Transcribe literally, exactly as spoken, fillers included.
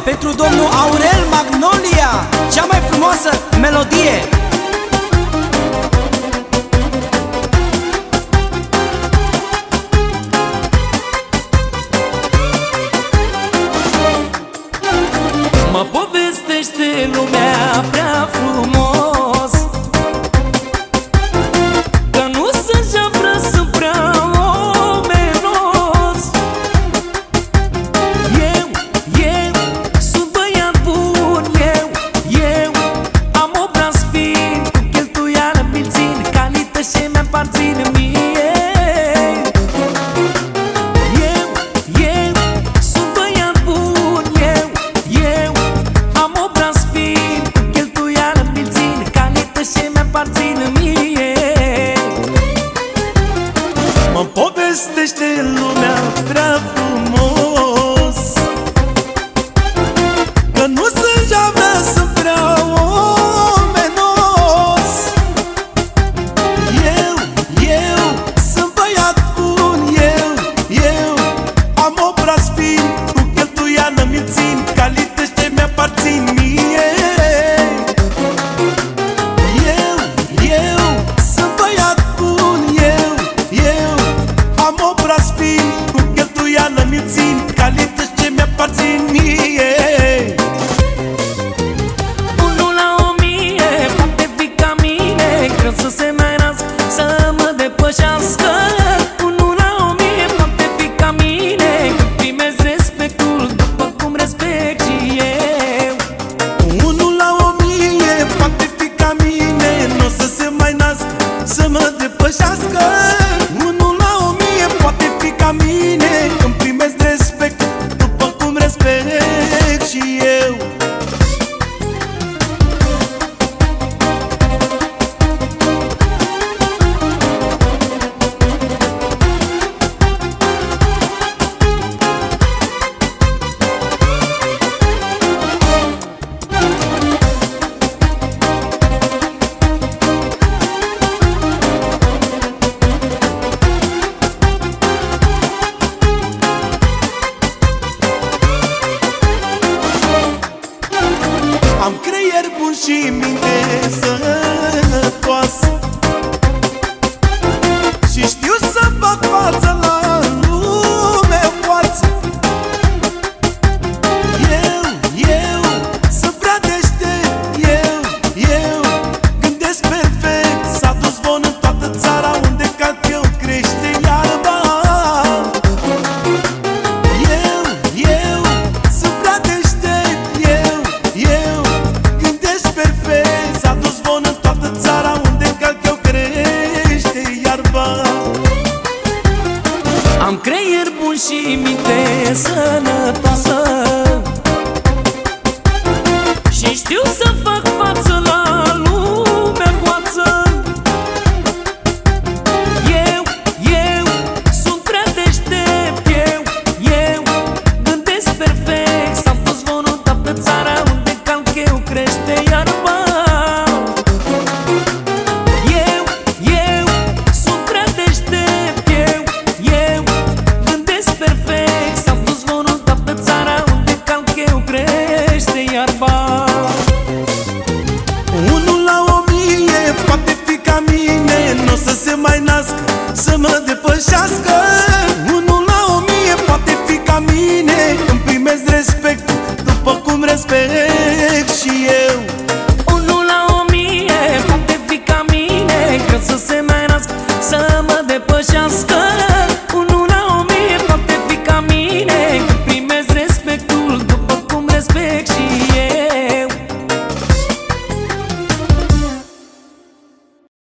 pentru domnul Aurel Magnolia, cea mai frumoasă melodie. Mă povestește lumea prea frumos că nu sunt ce-vreau, sunt prea omenos. Eu, eu sunt băiat bun, eu, eu am obraz fin, cu cheltuială mi-l țin, calități ce mi-aparțin mie. Mă povestește lumea prea frumos că nu sunt javea, sunt prea omenos. Eu, eu sunt băiat bun, eu, eu am obraz fin, cu cheltuială mi-l țin, calități ce mi-aparțin mie. Calități ce mi-aparțin mie. Unul la o mie poate fi ca mine, greu să se mai nască, să mă depășească. Unul la o mie poate fi ca mine, când primesc respectul după cum respect și eu. Unul la o mie poate fi ca mine, n-o să se mai nască, să mă depășească. Unul la o mie poate fi ca mine, când primesc respect după cum respect și eu. Am creier bun și minte sănătoasă și știu să fac față la lume oață. Eu, eu sunt prea deștept, eu, eu gândesc perfect. S-a dus zvon în toată țara, unde calc eu crește iarba. Eu, eu sunt prea deștept, eu, eu perfect. S-a dus zvon în toată țara, unde calc eu crește iarba. Am creier bun și minte sănătoasă și știu să fac față la lumea goață. Eu, eu sunt prea deștept, eu, eu gândesc perfect. S-a dus zvon în toată țara, unde calc eu crește iarba. Unul la o mie poate fi ca mine, n-o să se mai nască, să mă depășească.